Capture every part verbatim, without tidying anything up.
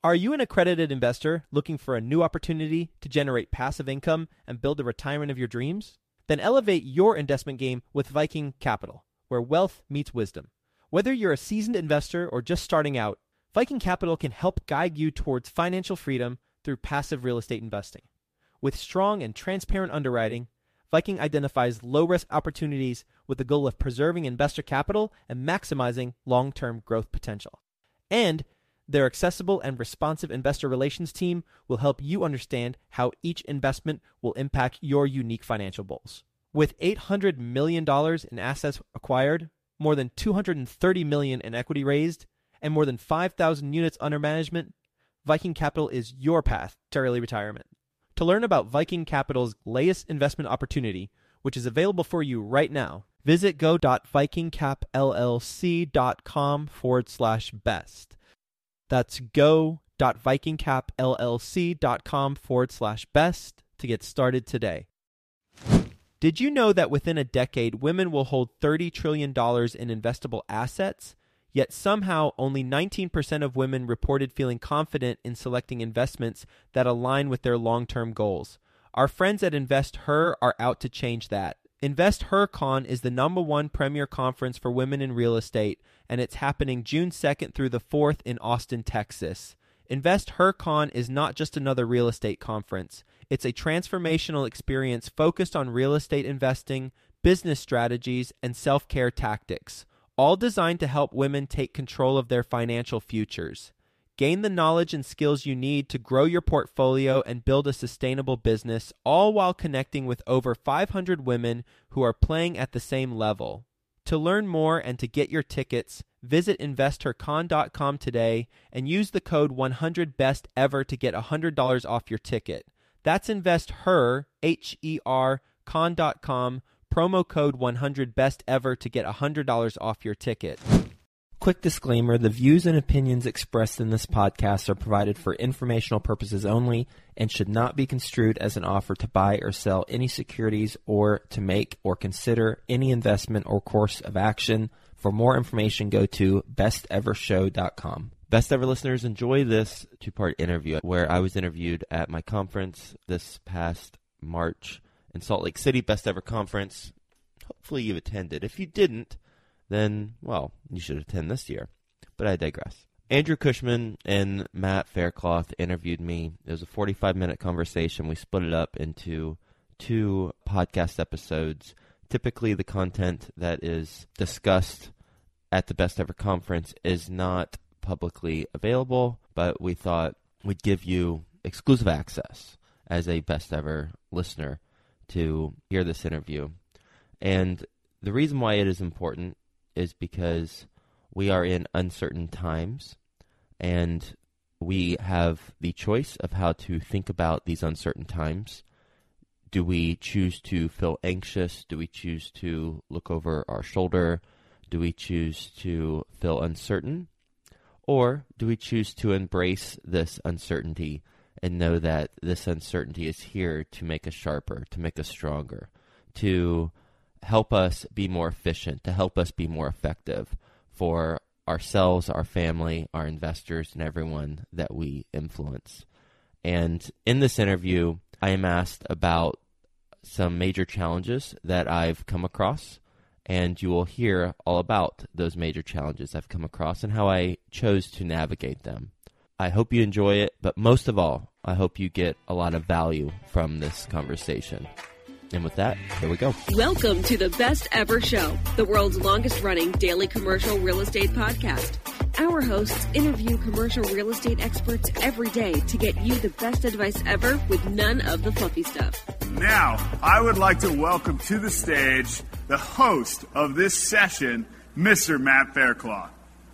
Are you an accredited investor looking for a new opportunity to generate passive income and build the retirement of your dreams? Then elevate your investment game with Viking Capital, where wealth meets wisdom. Whether you're a seasoned investor or just starting out, Viking Capital can help guide you towards financial freedom through passive real estate investing. With strong and transparent underwriting, Viking identifies low-risk opportunities with the goal of preserving investor capital and maximizing long-term growth potential. And their accessible and responsive investor relations team will help you understand how each investment will impact your unique financial goals. With eight hundred million dollars in assets acquired, more than two hundred thirty million dollars in equity raised, and more than five thousand units under management, Viking Capital is your path to early retirement. To learn about Viking Capital's latest investment opportunity, which is available for you right now, visit go.vikingcapllc.com forward slash best. That's go.vikingcapllc.com forward slash best to get started today. Did you know that within a decade, women will hold thirty trillion dollars in investable assets? Yet somehow only nineteen percent of women reported feeling confident in selecting investments that align with their long-term goals. Our friends at InvestHer are out to change that. InvestHerCon is the number one premier conference for women in real estate, and it's happening June second through the fourth in Austin, Texas. InvestHerCon is not just another real estate conference. It's a transformational experience focused on real estate investing, business strategies, and self-care tactics, all designed to help women take control of their financial futures. Gain the knowledge and skills you need to grow your portfolio and build a sustainable business, all while connecting with over five hundred women who are playing at the same level. To learn more and to get your tickets, visit investor con dot com today and use the code one hundred best ever to get one hundred dollars off your ticket. That's InvestHer, H E R, con dot com, promo code one hundred best ever to get one hundred dollars off your ticket. Quick disclaimer, the views and opinions expressed in this podcast are provided for informational purposes only and should not be construed as an offer to buy or sell any securities or to make or consider any investment or course of action. For more information, go to best ever show dot com. Best Ever listeners, enjoy this two-part interview where I was interviewed at my conference this past March in Salt Lake City, Best Ever Conference. Hopefully you attended. If you didn't, then, well, you should attend this year. But I digress. Andrew Cushman and Matt Faircloth interviewed me. It was a forty-five minute conversation. We split it up into two podcast episodes. Typically, the content that is discussed at the Best Ever Conference is not publicly available, but we thought we'd give you exclusive access as a Best Ever listener to hear this interview. And the reason why it is important is because we are in uncertain times, and we have the choice of how to think about these uncertain times. Do we choose to feel anxious? Do we choose to look over our shoulder? Do we choose to feel uncertain? Or do we choose to embrace this uncertainty and know that this uncertainty is here to make us sharper, to make us stronger, to help us be more efficient, to help us be more effective for ourselves, our family, our investors, and everyone that we influence. And in this interview, I am asked about some major challenges that I've come across, and you will hear all about those major challenges I've come across and how I chose to navigate them. I hope you enjoy it, but most of all, I hope you get a lot of value from this conversation. And with that, here we go. Welcome to the Best Ever Show, the world's longest-running daily commercial real estate podcast. Our hosts interview commercial real estate experts every day to get you the best advice ever with none of the fluffy stuff. Now, I would like to welcome to the stage the host of this session, Mister Matt Faircloth.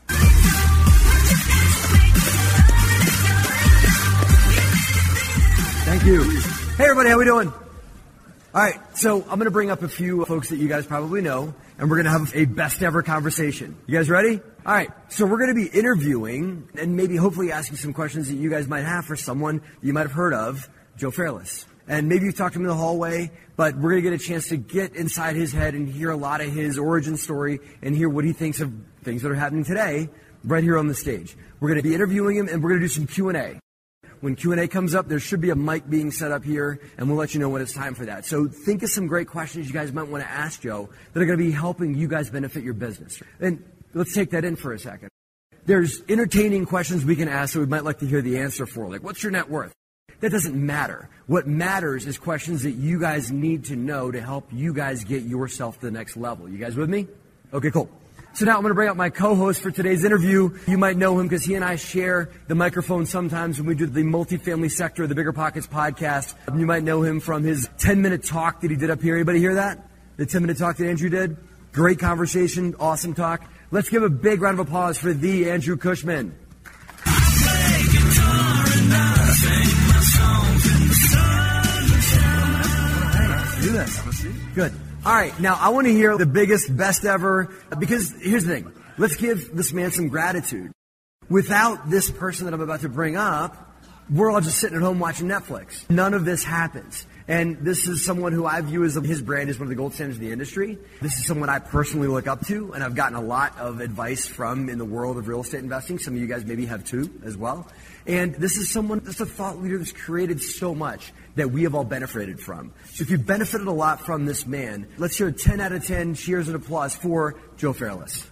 Thank you. Hey, everybody, how we doing? All right, so I'm going to bring up a few folks that you guys probably know, and we're going to have a best ever conversation. You guys ready? All right, so we're going to be interviewing and maybe hopefully asking some questions that you guys might have for someone you might have heard of, Joe Fairless. And maybe you've talked to him in the hallway, but we're going to get a chance to get inside his head and hear a lot of his origin story and hear what he thinks of things that are happening today right here on the stage. We're going to be interviewing him, and we're going to do some Q and A. When Q and A comes up, there should be a mic being set up here, and we'll let you know when it's time for that. So think of some great questions you guys might want to ask Joe that are going to be helping you guys benefit your business. And let's take that in for a second. There's entertaining questions we can ask that we might like to hear the answer for, like, what's your net worth? That doesn't matter. What matters is questions that you guys need to know to help you guys get yourself to the next level. You guys with me? Okay, cool. So now I'm going to bring up my co-host for today's interview. You might know him because he and I share the microphone sometimes when we do the multifamily sector of the Bigger Pockets podcast. You might know him from his ten-minute talk that he did up here. Anybody hear that? The ten-minute talk that Andrew did? Great conversation, awesome talk. Let's give a big round of applause for the Andrew Cushman. Do this. Good. All right, now I want to hear the biggest, best ever, because here's the thing. Let's give this man some gratitude. Without this person that I'm about to bring up, we're all just sitting at home watching Netflix. None of this happens. And this is someone who I view as his brand is one of the gold standards of the industry. This is someone I personally look up to, and I've gotten a lot of advice from in the world of real estate investing. Some of you guys maybe have too as well. And this is someone that's a thought leader that's created so much that we have all benefited from. So if you've benefited a lot from this man, let's hear a ten out of ten cheers and applause for Joe Fairless.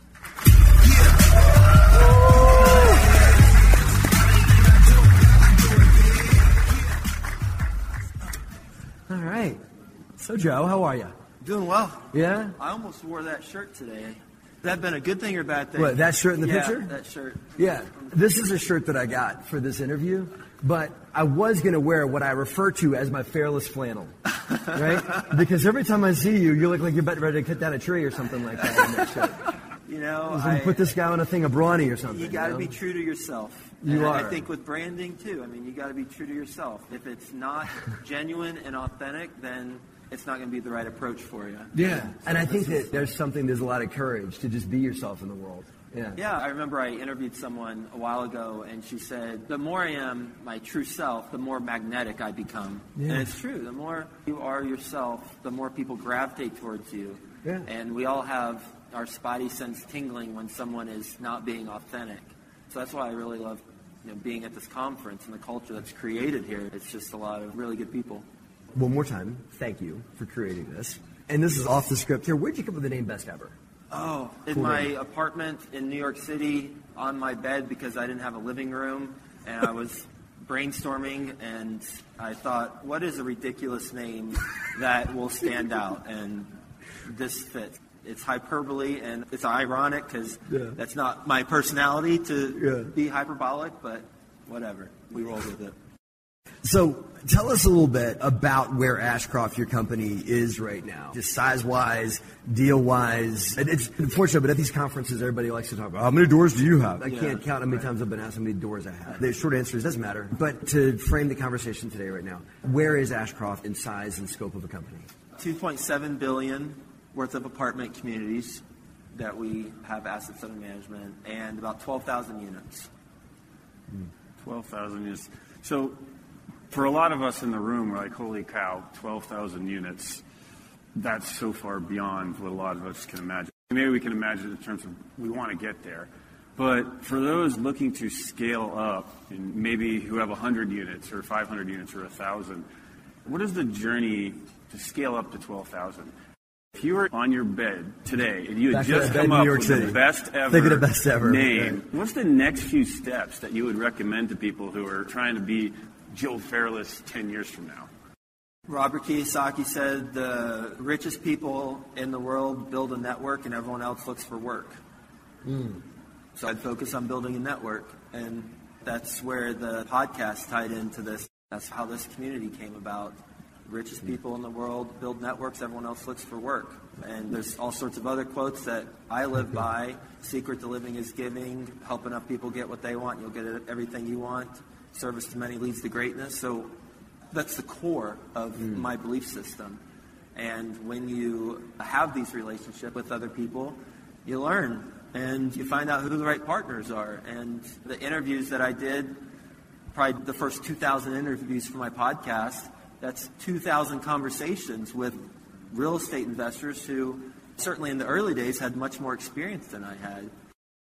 All right. So, Joe, how are you? Doing well. Yeah? I almost wore that shirt today. Has that been a good thing or a bad thing? What, that shirt in the yeah, picture? that shirt. Yeah. This is a shirt that I got for this interview, but I was going to wear what I refer to as my Fairless flannel, right? Because every time I see you, you look like you're about ready to cut down a tree or something like that in that shirt. You know, I was put this guy on a thing of brawny or something. You got to you know? be true to yourself. You and are. I think with branding, too. I mean, you got to be true to yourself. If it's not genuine and authentic, then it's not going to be the right approach for you. Yeah. So and I think is, that there's something, there's a lot of courage to just be yourself in the world. Yeah. Yeah, I remember I interviewed someone a while ago, and she said, the more I am my true self, the more magnetic I become. Yeah. And it's true. The more you are yourself, the more people gravitate towards you. Yeah. And we all have our spidey sense tingling when someone is not being authentic. So that's why I really love you know, being at this conference and the culture that's created here. It's just a lot of really good people. One more time, thank you for creating this. And this is off the script here. Where'd you come up with the name Best Ever? Oh, in Cool my name. apartment in New York City, on my bed because I didn't have a living room, and I was brainstorming, and I thought, what is a ridiculous name that will stand out? And this fits. It's hyperbole, and it's ironic because Yeah. that's not my personality to Yeah. be hyperbolic, but whatever. We roll with it. So tell us a little bit about where Ashcroft, your company, is right now. Just size-wise, deal-wise. And it's unfortunate, but at these conferences, everybody likes to talk about, how many doors do you have? I Yeah, can't count how many right. times I've been asked how many doors I have. The short answer is, it doesn't matter. But to frame the conversation today right now, where is Ashcroft in size and scope of a company? two point seven billion dollars worth of apartment communities that we have assets under management, and about twelve thousand units. twelve thousand units. So for a lot of us in the room, we're like, holy cow, twelve thousand units. That's so far beyond what a lot of us can imagine. Maybe we can imagine in terms of we want to get there. But for those looking to scale up, and maybe who have one hundred units or five hundred units or one thousand, what is the journey to scale up to twelve thousand? If you were on your bed today and you had Back to just that bed come in New up York with City. the best ever, Think of the best ever. name, Right. what's the next few steps that you would recommend to people who are trying to be Joe Fairless ten years from now? Robert Kiyosaki said the richest people in the world build a network and everyone else looks for work. Mm. So I'd focus on building a network, and that's where the podcast tied into this. That's how this community came about. Richest people in the world build networks, everyone else looks for work. And there's all sorts of other quotes that I live by. Secret to living is giving. Help enough people get what they want, you'll get everything you want. Service to many leads to greatness. So that's the core of mm. my belief system. And when you have these relationships with other people, you learn and you find out who the right partners are. And the interviews that I did, probably the first two thousand interviews for my podcast, that's two thousand conversations with real estate investors who certainly in the early days had much more experience than I had.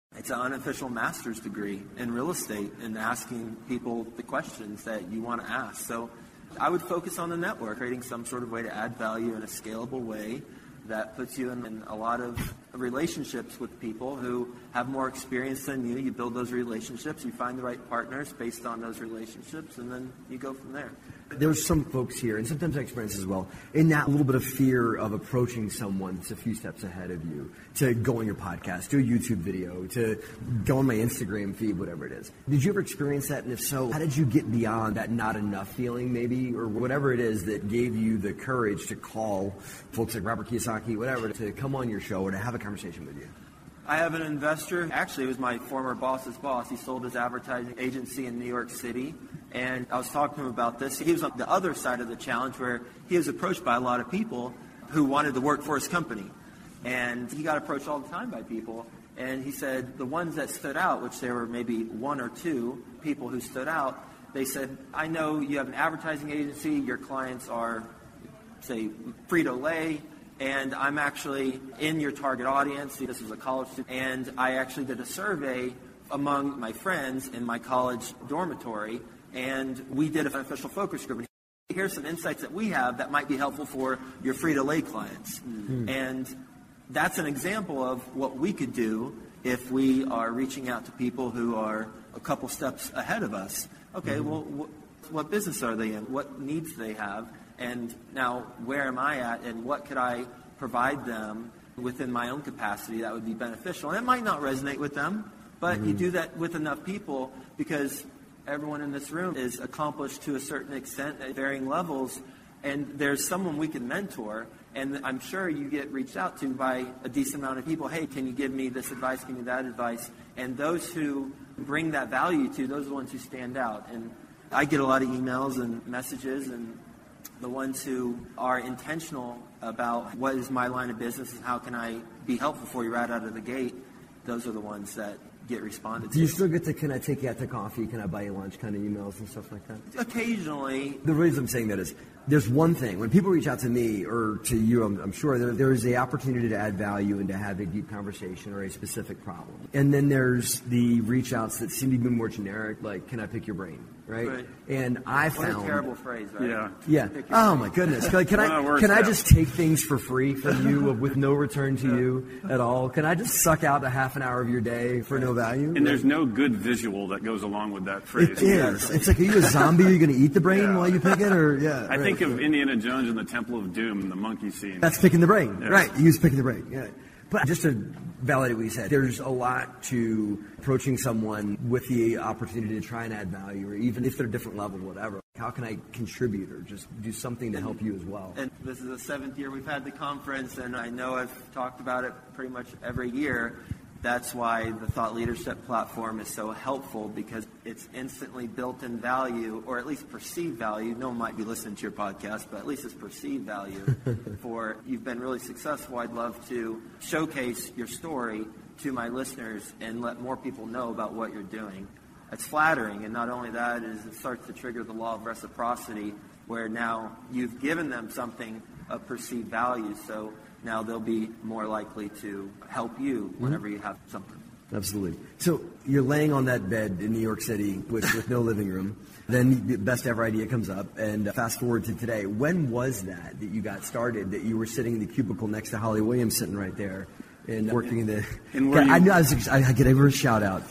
It's an unofficial master's degree in real estate and asking people the questions that you want to ask. So I would focus on the network, creating some sort of way to add value in a scalable way that puts you in, in a lot of relationships with people who have more experience than you. You build those relationships, you find the right partners based on those relationships, and then you go from there. There's some folks here, and sometimes I experience as well, in that little bit of fear of approaching someone that's a few steps ahead of you, to go on your podcast, do a YouTube video, to go on my Instagram feed, whatever it is. Did you ever experience that? And if so, how did you get beyond that not enough feeling maybe, or whatever it is that gave you the courage to call folks like Robert Kiyosaki, whatever, to come on your show or to have a conversation with you? I have an investor. Actually, it was my former boss's boss. He sold his advertising agency in New York City. And I was talking to him about this. He was on the other side of the challenge where he was approached by a lot of people who wanted to work for his company. And he got approached all the time by people. And he said the ones that stood out, which there were maybe one or two people who stood out, they said, I know you have an advertising agency. Your clients are, say, Frito-Lay. And I'm actually in your target audience. This was a college student. And I actually did a survey among my friends in my college dormitory. And we did an official focus group. Here's some insights that we have that might be helpful for your Frito-Lay clients. Mm-hmm. And that's an example of what we could do if we are reaching out to people who are a couple steps ahead of us. Okay, mm-hmm. well, wh- what business are they in? What needs do they have? And now, where am I at, and what could I provide them within my own capacity that would be beneficial? And it might not resonate with them, but mm-hmm. you do that with enough people, because everyone in this room is accomplished to a certain extent at varying levels, and there's someone we can mentor, and I'm sure you get reached out to by a decent amount of people. Hey, can you give me this advice, give me that advice? And those who bring that value to, those are the ones who stand out. And I get a lot of emails and messages, and the ones who are intentional about what is my line of business and how can I be helpful for you right out of the gate, those are the ones that get responded to. Do you still get the, can I take you out to coffee, can I buy you lunch kind of emails and stuff like that? Occasionally. The reason I'm saying that is, there's one thing. When people reach out to me or to you, I'm, I'm sure there, there is the opportunity to add value and to have a deep conversation or a specific problem. And then there's the reach outs that seem to be more generic, like, can I pick your brain? Right? Right. And I found... What a terrible phrase, right? Yeah. Yeah. Oh, my goodness. Can, can I can I just take things for free from you with no return to yeah. you at all? Can I just suck out a half an hour of your day for no value? And there's no good visual that goes along with that phrase. It is. It's like, are you a zombie? Are you going to eat the brain yeah. while you pick it? Or yeah. I right. think of Indiana Jones and the Temple of Doom, the monkey scene. That's picking the brain. Yeah. Right. He was picking the brain. Yeah. But just to validate what you said, there's a lot to approaching someone with the opportunity to try and add value, or even if they're a different level, whatever. How can I contribute or just do something to help you as well? And this is the seventh year we've had the conference, and I know I've talked about it pretty much every year. That's why the Thought Leadership platform is so helpful, because it's instantly built-in value, or at least perceived value. No one might be listening to your podcast, but at least it's perceived value for you've been really successful. I'd love to showcase your story to my listeners and let more people know about what you're doing. It's flattering, and not only that, is it starts to trigger the law of reciprocity, where now you've given them something of perceived value, so now they'll be more likely to help you whenever mm-hmm. you have something. Absolutely. So you're laying on that bed in New York City with, with no living room. Then the best ever idea comes up, and fast forward to today. When was that that you got started, that you were sitting in the cubicle next to Holly Williams, sitting right there and working in the... And I, you, I, knew I, was, I, I get a shout out.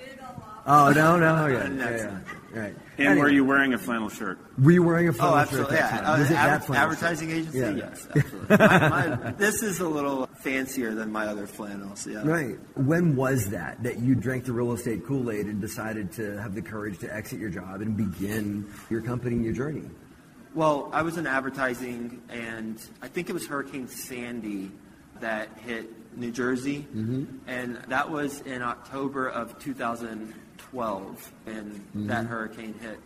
Oh, no, no, okay. Yeah, yeah. Right. And anyway. Were you wearing a flannel shirt? Were you wearing a flannel oh, shirt absolutely. at that yeah. time? Was uh, it ad- that flannel advertising shirt? agency? Yeah. Yes, absolutely. my, my, this is a little fancier than my other flannels. Yeah. Right. When was that, that you drank the real estate Kool-Aid and decided to have the courage to exit your job and begin your company and your journey? Well, I was in advertising, and I think it was Hurricane Sandy that hit New Jersey, mm-hmm. and that was in October of two thousand twelve, and mm-hmm. that hurricane hit.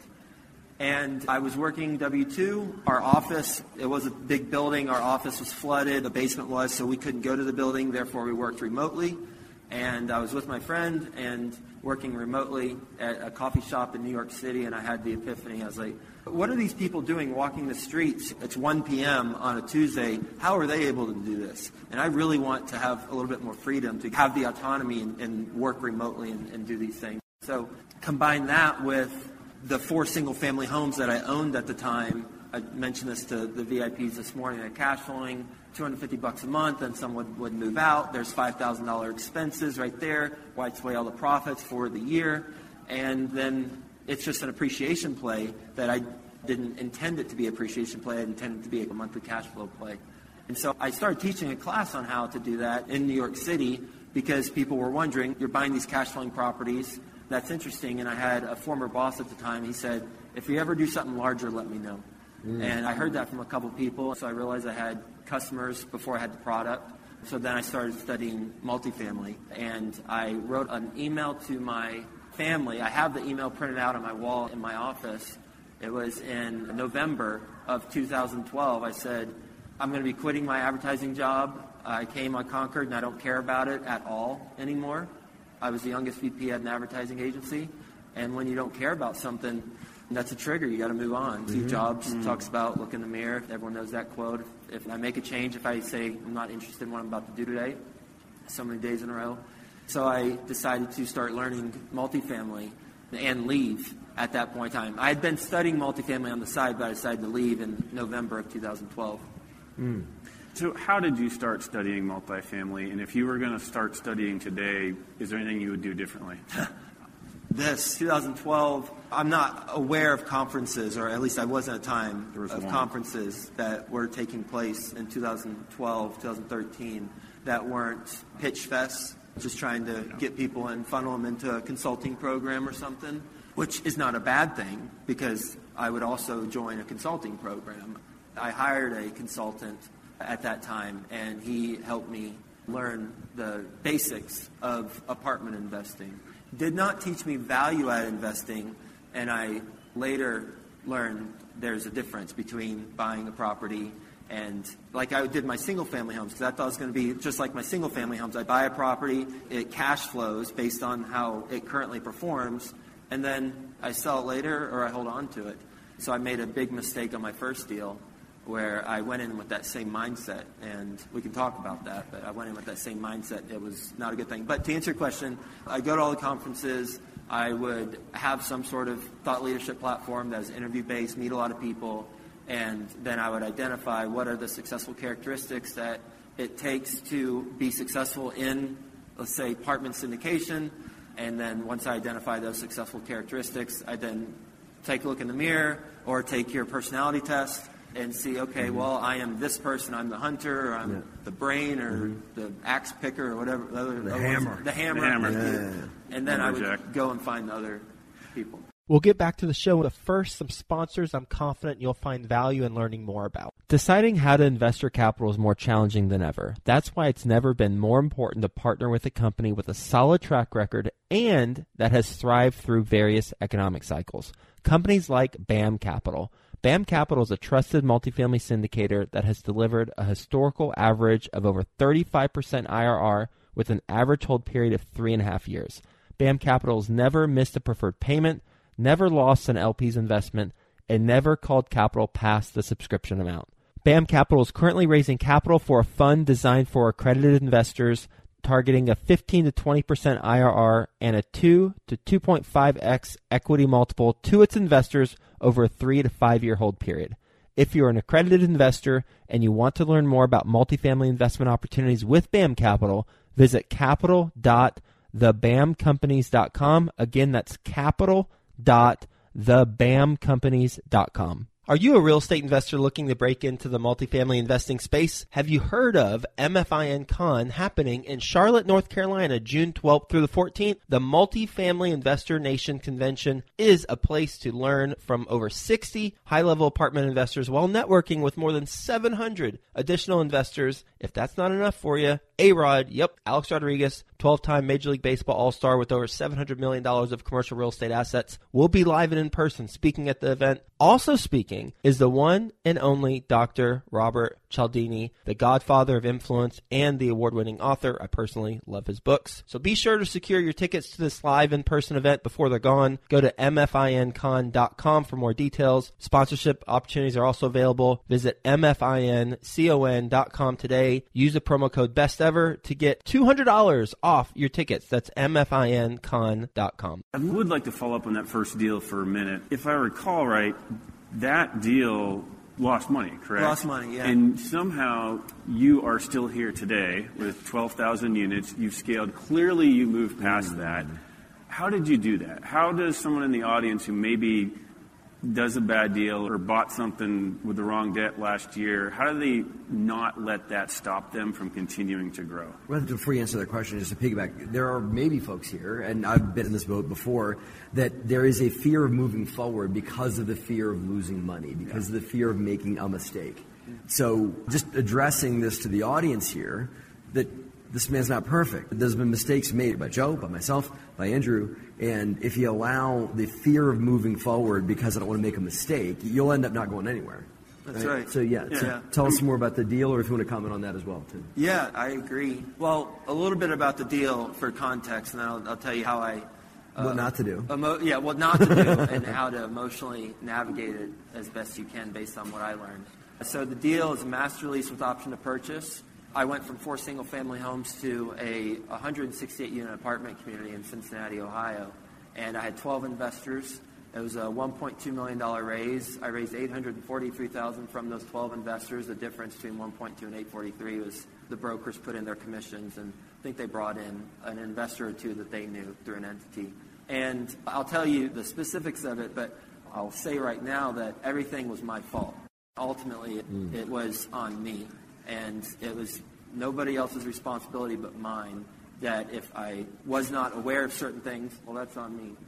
And I was working W two. Our office, it was a big building. Our office was flooded. The basement was, so we couldn't go to the building. Therefore, we worked remotely. And I was with my friend, and we're working remotely at a coffee shop in New York City, and I had the epiphany. I was like, what are these people doing walking the streets? It's one p.m. on a Tuesday. How are they able to do this? And I really want to have a little bit more freedom to have the autonomy and, and work remotely and, and do these things. So combine that with the four single-family homes that I owned at the time. I mentioned this to the V I Ps this morning. They're cash flowing two hundred fifty bucks a month, and someone would move out. There's five thousand dollars expenses right there, wipes away all the profits for the year, and then it's just an appreciation play that I didn't intend it to be an appreciation play. I intended it to be a monthly cash flow play. And so I started teaching a class on how to do that in New York City because people were wondering, you're buying these cash flowing properties. That's interesting. And I had a former boss at the time. He said, if you ever do something larger, let me know. Mm. And I heard that from a couple people. So I realized I had customers before I had the product. So then I started studying multifamily. And I wrote an email to my family. I have the email printed out on my wall in my office. It was in November of two thousand twelve. I said, I'm going to be quitting my advertising job. I came on Concord, and I don't care about it at all anymore. I was the youngest V P at an advertising agency. And when you don't care about something, that's a trigger. You got to move on. Mm-hmm. Steve Jobs mm-hmm. talks about look in the mirror. Everyone knows that quote. If I make a change, if I say I'm not interested in what I'm about to do today, so many days in a row. So I decided to start learning multifamily and leave at that point in time. I had been studying multifamily on the side, but I decided to leave in November of two thousand twelve. Mm. So how did you start studying multifamily? And if you were going to start studying today, is there anything you would do differently? This, two thousand twelve, I'm not aware of conferences, or at least I wasn't at a time, of one. conferences that were taking place in two thousand twelve, two thousand thirteen that weren't pitch fests, just trying to yeah. get people and funnel them into a consulting program or something, which is not a bad thing because I would also join a consulting program. I hired a consultant at that time, and he helped me learn the basics of apartment investing. Did not teach me value-add investing, and I later learned there's a difference between buying a property and, like I did my single-family homes, because I thought it was going to be just like my single-family homes. I buy a property, it cash flows based on how it currently performs, and then I sell it later or I hold on to it. So I made a big mistake on my first deal, where I went in with that same mindset, and we can talk about that, but I went in with that same mindset. It was not a good thing. But to answer your question, I go to all the conferences. I would have some sort of thought leadership platform that was interview-based, meet a lot of people, and then I would identify what are the successful characteristics that it takes to be successful in, let's say, apartment syndication. And then once I identify those successful characteristics, I then take a look in the mirror or take your personality test and see, okay, mm-hmm. well, I am this person. I'm the hunter, or I'm yeah. the brain, or mm-hmm. the axe picker, or whatever. Other, the, other hammer. Ones, the hammer. The hammer. Yeah. And then Hammer I would Jack. go and find other people. We'll get back to the show, but first, some sponsors I'm confident you'll find value in learning more about. Deciding how to invest your capital is more challenging than ever. That's why it's never been more important to partner with a company with a solid track record and that has thrived through various economic cycles. Companies like BAM Capital. BAM Capital is a trusted multifamily syndicator that has delivered a historical average of over thirty-five percent I R R with an average hold period of three and a half years. BAM Capital has never missed a preferred payment, never lost an L P's investment, and never called capital past the subscription amount. BAM Capital is currently raising capital for a fund designed for accredited investors, targeting a fifteen to twenty percent I R R and a two to two point five x equity multiple to its investors over a three to five year hold period. If you're an accredited investor and you want to learn more about multifamily investment opportunities with BAM Capital, visit capital dot the bam companies dot com. Again, that's capital dot the bam companies dot com. Are you a real estate investor looking to break into the multifamily investing space? Have you heard of M F I N Con happening in Charlotte, North Carolina, June twelfth through the fourteenth? The Multifamily Investor Nation Convention is a place to learn from over sixty high-level apartment investors while networking with more than seven hundred additional investors. If that's not enough for you, A-Rod, yep, Alex Rodriguez, twelve-time Major League Baseball All-Star with over seven hundred million dollars of commercial real estate assets, will be live and in person speaking at the event. Also speaking is the one and only Doctor Robert Cialdini, the godfather of influence and the award-winning author. I personally love his books. So be sure to secure your tickets to this live in-person event before they're gone. Go to M F I N con dot com for more details. Sponsorship opportunities are also available. Visit M F I N con dot com today. Use the promo code BESTEVER to get two hundred dollars off your tickets. That's M F I N con dot com. I would like to follow up on that first deal for a minute. If I recall right, that deal lost money, correct? Lost money, yeah. And somehow you are still here today with twelve thousand units. You've scaled. Clearly you moved past mm-hmm. that. How did you do that? How does someone in the audience who maybe does a bad deal or bought something with the wrong debt last year, how do they not let that stop them from continuing to grow? Well, before you answer that question, just to piggyback, there are maybe folks here, and I've been in this boat before, that there is a fear of moving forward because of the fear of losing money, because yeah. of the fear of making a mistake. So just addressing this to the audience here, that this man's not perfect. There's been mistakes made by Joe, by myself, by Andrew, and if you allow the fear of moving forward because I don't want to make a mistake, you'll end up not going anywhere. That's right. right. So, yeah, yeah. So tell us more about the deal, or if you want to comment on that as well, too. Yeah, I agree. Well, a little bit about the deal for context, and then I'll, I'll tell you how I... Uh, what not to do. Emo- yeah, what not to do, and how to emotionally navigate it as best you can based on what I learned. So the deal is a master lease with option to purchase. I went from four single-family homes to a one hundred sixty-eight unit apartment community in Cincinnati, Ohio. And I had twelve investors. It was a one point two million dollars raise. I raised eight hundred forty-three thousand dollars from those twelve investors. The difference between one point two and eight forty-three was the brokers put in their commissions, and I think they brought in an investor or two that they knew through an entity. And I'll tell you the specifics of it, but I'll say right now that everything was my fault. Ultimately, it, mm. it was on me. And it was nobody else's responsibility but mine that if I was not aware of certain things, well, that's on me.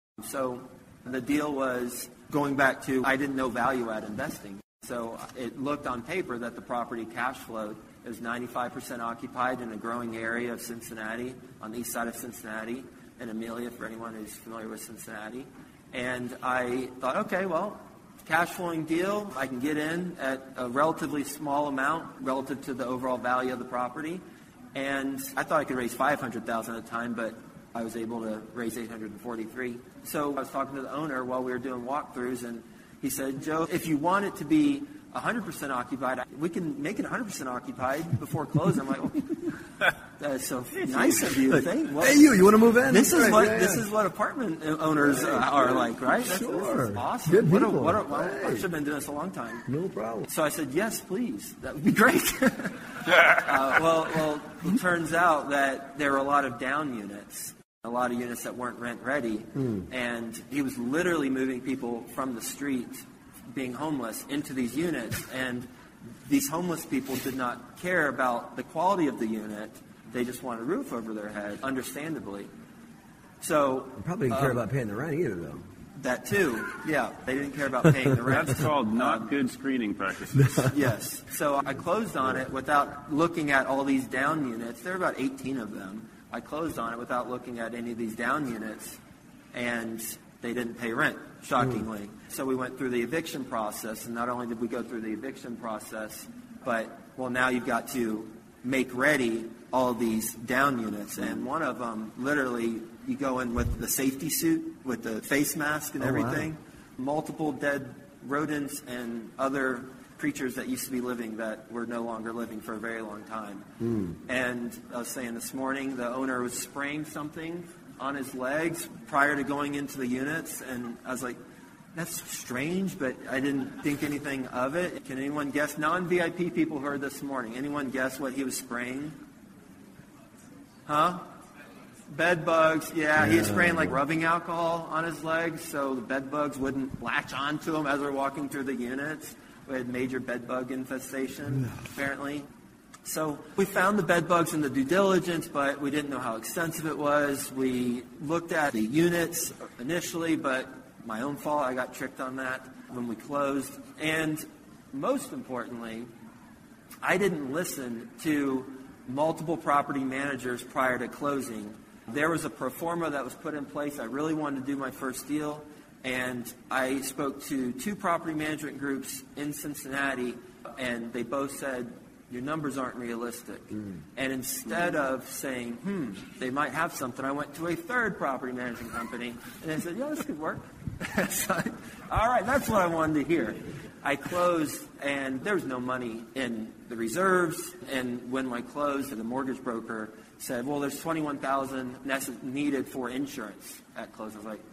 So the deal was going back to I didn't know value-add investing. So it looked on paper that the property cash flowed. It was ninety-five percent occupied in a growing area of Cincinnati, on the east side of Cincinnati, and Amelia, for anyone who's familiar with Cincinnati. And I thought, okay, well, cash flowing deal, I can get in at a relatively small amount relative to the overall value of the property. And I thought I could raise five hundred thousand dollars at a time, but I was able to raise eight hundred forty-three thousand dollars. So I was talking to the owner while we were doing walkthroughs, and he said, Joe, if you want it to be one hundred percent occupied, we can make it one hundred percent occupied before closing. I'm like, oh, that's so nice of you to think. Well, hey, you, you want to move in? This is right, what yeah. this is what apartment owners uh, are like, right? That's, sure. This is awesome. Good what a, people. what a, well, hey. I should have been doing this a long time. No problem. So I said, yes, please. That would be great. uh, well, well, it turns out that there were a lot of down units. A lot of units that weren't rent ready, mm. and he was literally moving people from the street, being homeless, into these units, and these homeless people did not care about the quality of the unit. They just wanted a roof over their head, understandably. So they probably didn't um, care about paying the rent either, though. That too, yeah. They didn't care about paying the rent. That's called not um, good screening practices. Yes. So I closed on it without looking at all these down units. There were about eighteen of them. I closed on it without looking at any of these down units, and they didn't pay rent, shockingly. Mm. So we went through the eviction process, and not only did we go through the eviction process, but, well, now you've got to make ready all of these down units. And one of them, literally, you go in with the safety suit, with the face mask and oh, everything, wow. multiple dead rodents and other creatures that used to be living that were no longer living for a very long time. Mm. And I was saying this morning, the owner was spraying something on his legs prior to going into the units, and I was like, that's strange, but I didn't think anything of it. Can anyone guess? Non-V I P people heard this morning. Anyone guess what he was spraying? Huh? Bed bugs. Yeah, yeah. He was spraying like rubbing alcohol on his legs so the bed bugs wouldn't latch onto him as they're walking through the units. We had major bed bug infestation, apparently. So we found the bed bugs in the due diligence, but we didn't know how extensive it was. We looked at the units initially, but my own fault, I got tricked on that when we closed. And most importantly, I didn't listen to multiple property managers prior to closing. There was a pro forma that was put in place. I really wanted to do my first deal, and I spoke to two property management groups in Cincinnati, and they both said, your numbers aren't realistic. Mm. And instead of saying, hmm, they might have something, I went to a third property management company, and they said, yeah, this could work. So, all right, that's what I wanted to hear. I closed, and there was no money in the reserves, and when I closed, the mortgage broker said, well, there's twenty-one thousand dollars needed for insurance at close. I was like,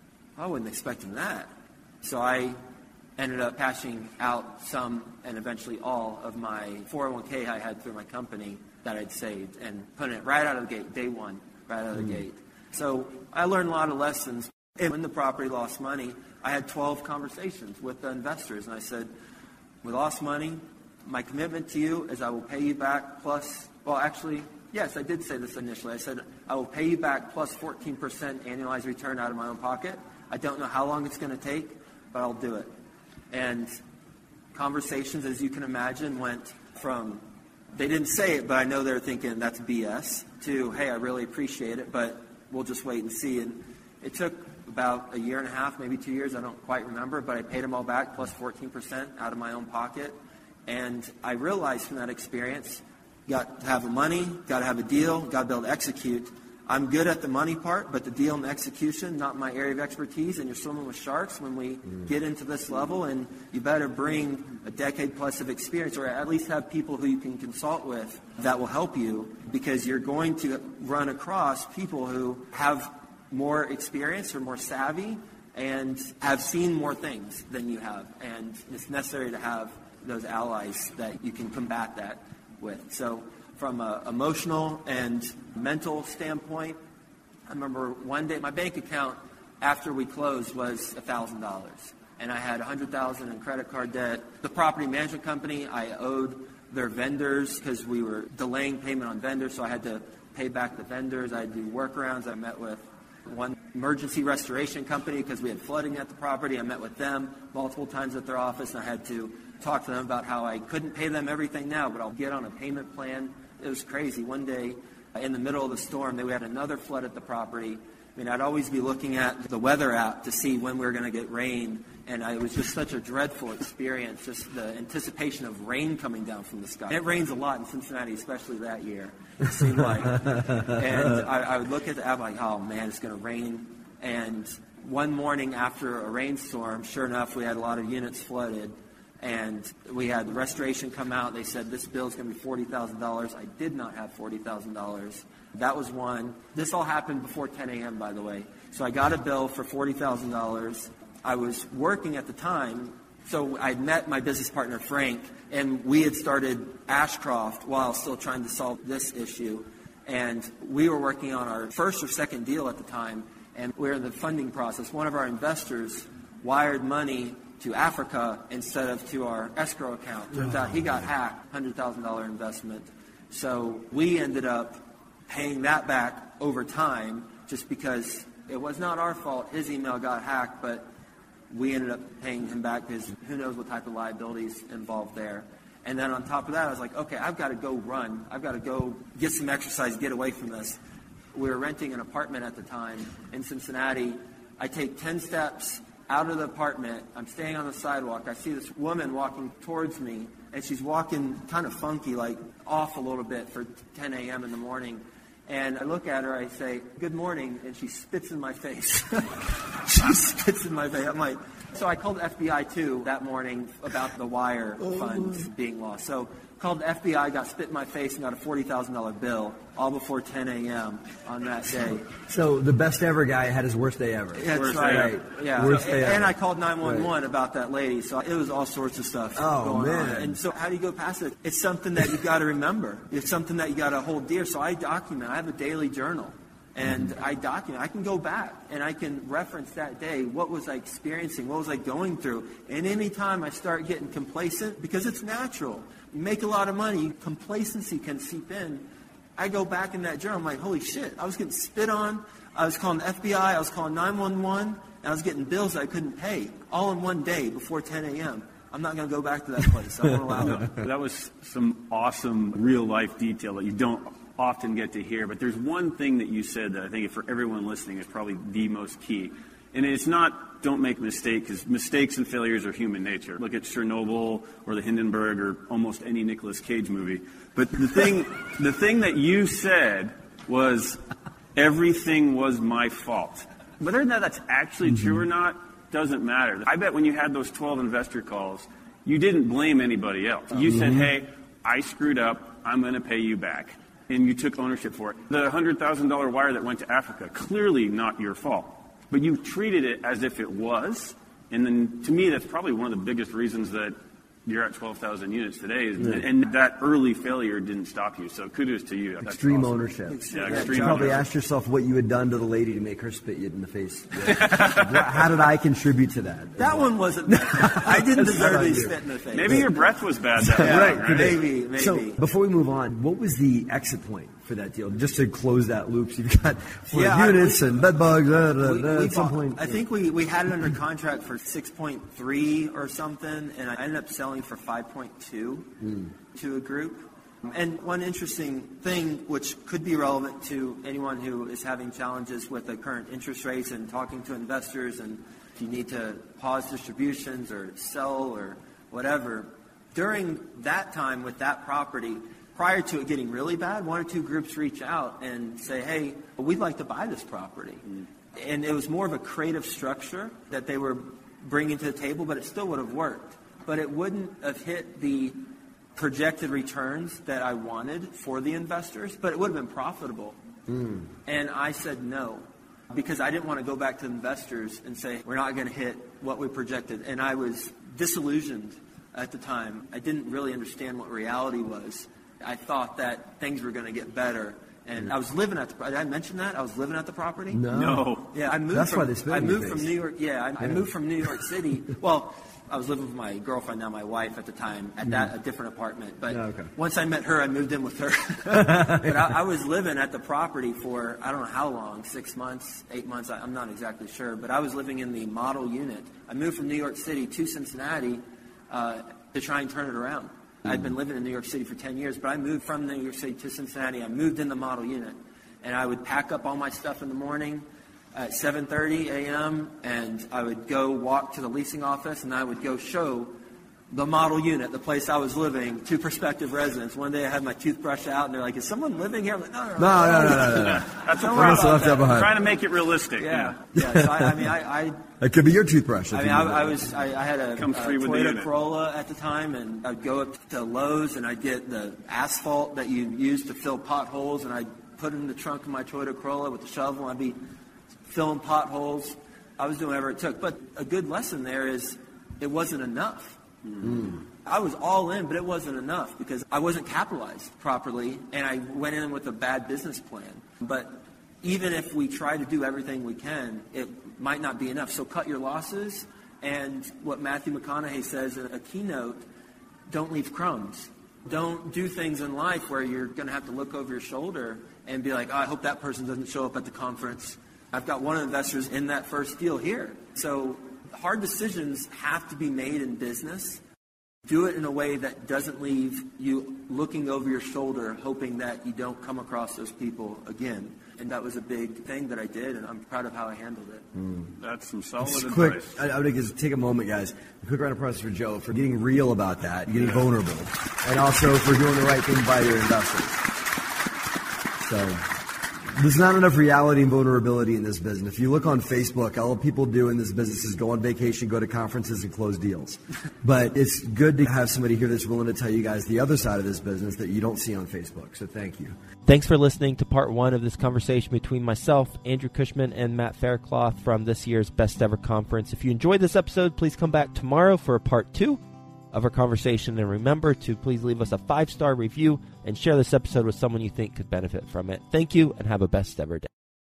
I wasn't expecting that. So I ended up cashing out some and eventually all of my four oh one k I had through my company that I'd saved and putting it right out of the gate, day one, right out of the mm. gate. So I learned a lot of lessons. And when the property lost money, I had twelve conversations with the investors, and I said, we lost money. My commitment to you is I will pay you back plus, well, actually, yes, I did say this initially. I said, I will pay you back plus fourteen percent annualized return out of my own pocket. I don't know how long it's going to take, but I'll do it. And conversations, as you can imagine, went from, they didn't say it, but I know they're thinking that's B S, to, hey, I really appreciate it, but we'll just wait and see. And it took about a year and a half, maybe two years, I don't quite remember, but I paid them all back plus fourteen percent out of my own pocket. And I realized from that experience, got to have the money, got to have a deal, got to be able to execute. I'm good at the money part, but the deal and the execution, not my area of expertise, and you're swimming with sharks when we mm. get into this level, and you better bring a decade plus of experience, or at least have people who you can consult with that will help you, because you're going to run across people who have more experience or more savvy and have seen more things than you have, and it's necessary to have those allies that you can combat that with. So from an emotional and mental standpoint, I remember one day my bank account after we closed was one thousand dollars, and I had one hundred thousand dollars in credit card debt. The property management company, I owed their vendors because we were delaying payment on vendors, so I had to pay back the vendors. I had to do workarounds. I met with one emergency restoration company because we had flooding at the property. I met with them multiple times at their office, and I had to talk to them about how I couldn't pay them everything now, but I'll get on a payment plan. It was crazy. One day, in the middle of the storm, we had another flood at the property. I mean, I'd always be looking at the weather app to see when we were going to get rain, and it was just such a dreadful experience, just the anticipation of rain coming down from the sky. And it rains a lot in Cincinnati, especially that year, it seemed like. And I, I would look at the app like, oh, man, it's going to rain. And one morning after a rainstorm, sure enough, we had a lot of units flooded. And we had the restoration come out. They said, this bill is going to be forty thousand dollars. I did not have forty thousand dollars. That was one. This all happened before ten a.m., by the way. So I got a bill for forty thousand dollars. I was working at the time. So I met my business partner, Frank, and we had started Ashcroft while still trying to solve this issue. And we were working on our first or second deal at the time, and we were in the funding process. One of our investors wired money to Africa instead of to our escrow account. Turns out he got hacked, one hundred thousand dollars investment. So we ended up paying that back over time just because it was not our fault. His email got hacked, but we ended up paying him back because who knows what type of liabilities involved there. And then on top of that, I was like, okay, I've got to go run. I've got to go get some exercise, get away from this. We were renting an apartment at the time in Cincinnati. I take ten steps out of the apartment. I'm staying on the sidewalk. I see this woman walking towards me, and she's walking kind of funky, like off a little bit for ten a.m. in the morning. And I look at her, I say, good morning, and she spits in my face. She spits in my face. I'm like, so I called the F B I, too, that morning about the wire funds being lost. So called the F B I, got spit in my face, and got a forty thousand dollars bill all before ten a.m. on that day. So the best ever guy had his worst day ever. That's worst right. Day. Yeah. Worst So, day and ever. I called nine one one Right. about that lady. So it was all sorts of stuff Oh, going man. on. And so how do you go past it? It's something that you've got to remember. It's something that you got to hold dear. So I document. I have a daily journal. And mm-hmm. I document. I can go back and I can reference that day. What was I experiencing? What was I going through? And any time I start getting complacent, because it's natural. You make a lot of money, complacency can seep in. I go back in that journal. I'm like, holy shit, I was getting spit on. I was calling the F B I. I was calling nine one one. And I was getting bills that I couldn't pay all in one day before ten a.m. I'm not going to go back to that place. I won't allow it. That was some awesome real-life detail that you don't often get to hear. But there's one thing that you said that I think for everyone listening is probably the most key. And it's not don't make mistakes, because mistakes and failures are human nature. Look at Chernobyl or the Hindenburg or almost any Nicolas Cage movie. But the thing, the thing that you said was everything was my fault. Whether or not that's actually mm-hmm. true or not doesn't matter. I bet when you had those twelve investor calls, you didn't blame anybody else. You mm-hmm. said, hey, I screwed up. I'm going to pay you back. And you took ownership for it. The one hundred thousand dollars wire that went to Africa, clearly not your fault. But you treated it as if it was. And then to me, that's probably one of the biggest reasons that you're at twelve thousand units today. Is, yeah. And that early failure didn't stop you. So kudos to you. That's extreme awesome. ownership. Yeah, yeah, extreme you probably ownership. asked yourself what you had done to the lady to make her spit you in the face. Yeah. How did I contribute to that? That one wasn't bad. I didn't deserve to be spit in the face. Maybe your breath was bad that yeah, morning, right. right? Maybe, maybe. So before we move on, what was the exit point for that deal? Just to close that loop, so you've got yeah, units I, we, and bed bugs. Uh, uh, we, uh, we at some bought, point, I think we, we had it under contract for six point three or something, and I ended up selling for five point two mm. to a group. And one interesting thing, which could be relevant to anyone who is having challenges with the current interest rates and talking to investors, and if you need to pause distributions or sell or whatever, during that time with that property, prior to it getting really bad, one or two groups reach out and say, hey, we'd like to buy this property. Mm. And it was more of a creative structure that they were bringing to the table, but it still would have worked. But it wouldn't have hit the projected returns that I wanted for the investors, but it would have been profitable. Mm. And I said no, because I didn't want to go back to investors and say, we're not going to hit what we projected. And I was disillusioned at the time. I didn't really understand what reality was. I thought that things were going to get better. And I was living at the. Did I mention that I was living at the property? No. no. Yeah, I moved. That's from, why they spit I in your moved face. from New York. Yeah, I, yeah, I moved from New York City. Well, I was living with my girlfriend, now my wife at the time, at that a different apartment. But oh, okay. once I met her, I moved in with her. But I, I was living at the property for I don't know how long, six months, eight months. I, I'm not exactly sure. But I was living in the model unit. I moved from New York City to Cincinnati uh, to try and turn it around. I'd been living in New York City for ten years, but I moved from New York City to Cincinnati. I moved in the model unit. And I would pack up all my stuff in the morning at seven thirty a.m. and I would go walk to the leasing office and I would go show the model unit, the place I was living, to prospective residents. One day I had my toothbrush out and they're like, is someone living here? I'm like, no, no, no. No, no, no, no, no. no. That's Don't a worry problem. about that. Behind. Trying to make it realistic. Yeah. Yeah. So I, I mean, I, I It could be your toothbrush. I mean, I, I was I, I had a, a Comes free with the Toyota unit. Corolla at the time, and I'd go up to Lowe's and I'd get the asphalt that you use to fill potholes, and I'd put it in the trunk of my Toyota Corolla with the shovel, and I'd be filling potholes. I was doing whatever it took. But a good lesson there is it wasn't enough. Mm. I was all in, but it wasn't enough because I wasn't capitalized properly, and I went in with a bad business plan. But even if we try to do everything we can, it might not be enough. So cut your losses, and what Matthew McConaughey says in a keynote, don't leave crumbs. Don't do things in life where you're going to have to look over your shoulder and be like, oh, I hope that person doesn't show up at the conference. I've got one of the investors in that first deal here. So hard decisions have to be made in business. Do it in a way that doesn't leave you looking over your shoulder, hoping that you don't come across those people again. And that was a big thing that I did, and I'm proud of how I handled it. Mm. That's some solid Just advice. quick, I, I would just take a moment, guys. A quick round of applause for Joe for getting real about that, getting yeah. vulnerable, and also for doing the right thing by your investors. So there's not enough reality and vulnerability in this business. If you look on Facebook, all people do in this business is go on vacation, go to conferences, and close deals. But it's good to have somebody here that's willing to tell you guys the other side of this business that you don't see on Facebook. So thank you. Thanks for listening to part one of this conversation between myself, Andrew Cushman, and Matt Faircloth from this year's Best Ever Conference. If you enjoyed this episode, please come back tomorrow for part two of our conversation. And remember to please leave us a five-star review and share this episode with someone you think could benefit from it. Thank you, and have a best ever day.